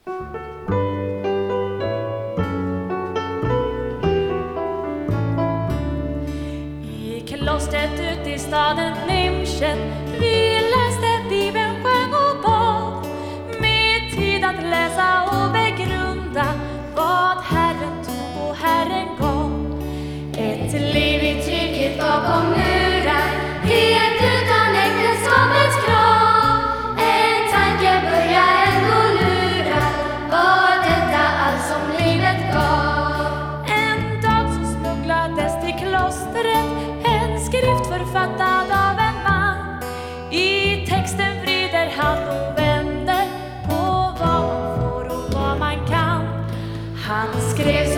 I klostret ute i staden Nymschen vi läste Bibeln, sjöng och bad, med tid att läsa och begrunda vad Herren tog och Herren gav. Ett liv i trygghet bakom murar, helt utan äktenskapets krav. En tanke börjar ändå lura, var detta allt som livet gav? En dag så smugglades till klostret en skrift författad av en man. I texten vrider han och vänder på vad man får och vad man kan. Han skrev